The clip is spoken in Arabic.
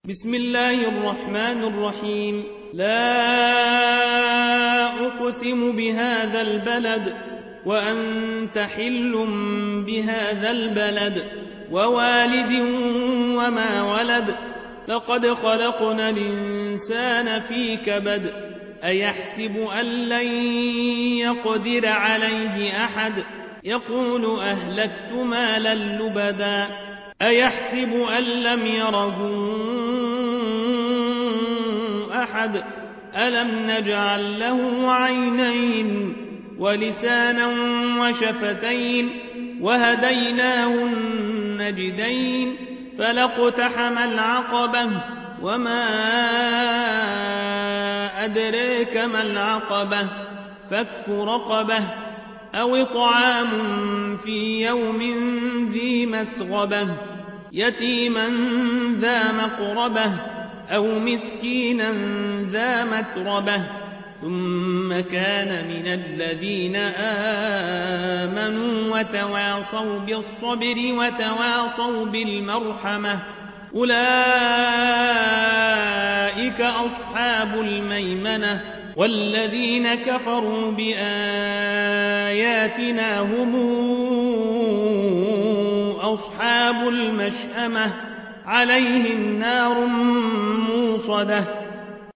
بسم الله الرحمن الرحيم. لا أقسم بهذا البلد وأنت حل بهذا البلد ووالد وما ولد. لقد خلقنا الإنسان في كبد. أيحسب أن لن يقدر عليه أحد يقول أهلكت مالا لبدا. أيحسب أن لم يره أحد ألم نجعل له عينين ولسانا وشفتين وهديناه النجدين. فلاقتحم العقبة وما أدريك ما العقبة. فك رقبة أو إطعام في يوم ذي مسغبة يتيما ذا مقربة أو مسكينا ذا متربة ثم كان من الذين آمنوا وتواصوا بالصبر وتواصوا بالمرحمة أولئك أصحاب الميمنة. والذين كفروا بآياتنا هم أصحاب المشأمة عليهم نار موصدة